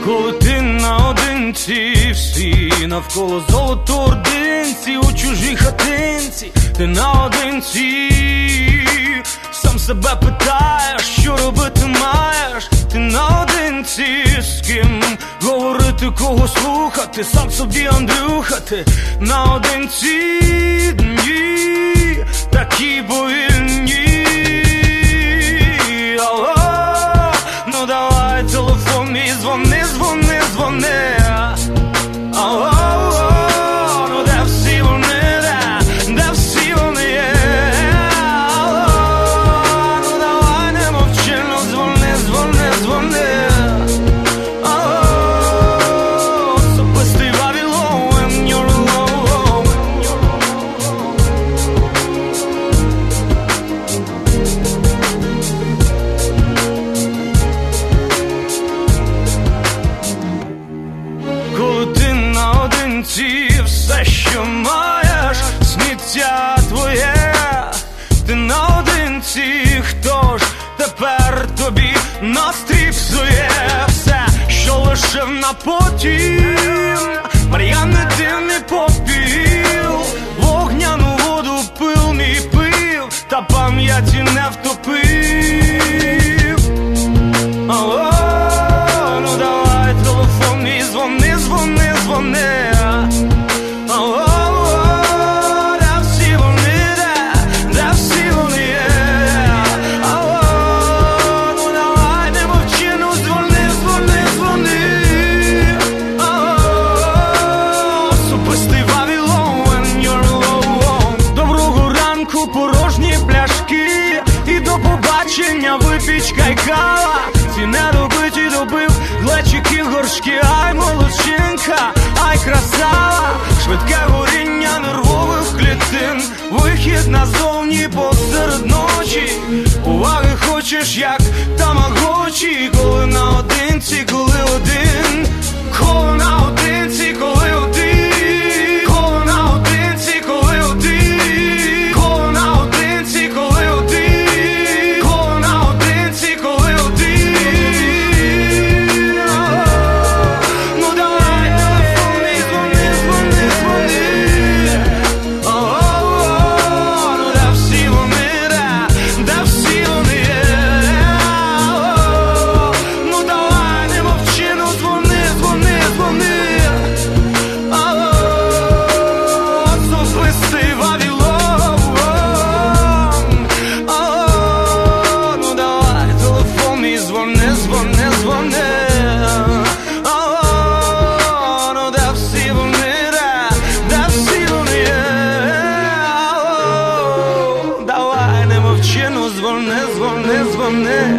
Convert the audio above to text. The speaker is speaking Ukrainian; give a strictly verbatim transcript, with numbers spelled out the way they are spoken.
Коли ти наодинці, всі навколо золотоординці, у чужій хатинці, ти наодинці, сам себе питаєш, що робити маєш. Ти наодинці, з ким говорити, кого слухати, сам собі Андрюха, ти наодинці, дні такі повільні. Алло, ну давай телефон мій, дзвони, дзвони, дзвони. Алло, ну де всі вони, де, де всі вони є. Алло, ну давай не мовчи, ну дзвони, дзвони, дзвони. Алло, особистий Вавилон, when you're alone. Коли ти наодинці, все, що маєш, сміття твоє. Ти наодинці, хто ж тепер тобі настрій псує? Все, що лишив на потім, мар'яний димний попіл, вогняну воду пил мій пив, та пам'яті не втопив. Алло, ну давай телефон мій, дзвони, дзвони, дзвони. Алло, де всі вони, де, де всі вони є. Алло, ну давай не мовчи, ну дзвони, дзвони, дзвони. Алло, особистий Вавилон, when you're alone. Доброго ранку, порожні пляшки, і до побачення випічка й кава. Ці недобиті добив глечики, горшки, ай молодчинка, ай красава. Швидке горіння нервових клітин, вихід назовні посеред ночі. Уваги хочеш, як тамагочі. Коли наодинці, коли один, коли наодинці, коли один, коли наодинці, коли один, коли наодинці, коли один, коли наодинці, коли один. Ну давай телефон мій, дзвони, дзвони, дзвони. Алло, ну де всі вони, де, де всі вони є. Алло, ну давай не мовчи, ну дзвони, дзвони, дзвони. Алло, особистий Вавилон. Алло, ну давай телефон мій, дзвони, дзвони, дзвони. Алло, ну де всі вони, де, де всі вони є. Алло, давай не мовчи, ну дзвони, дзвони, дзвони.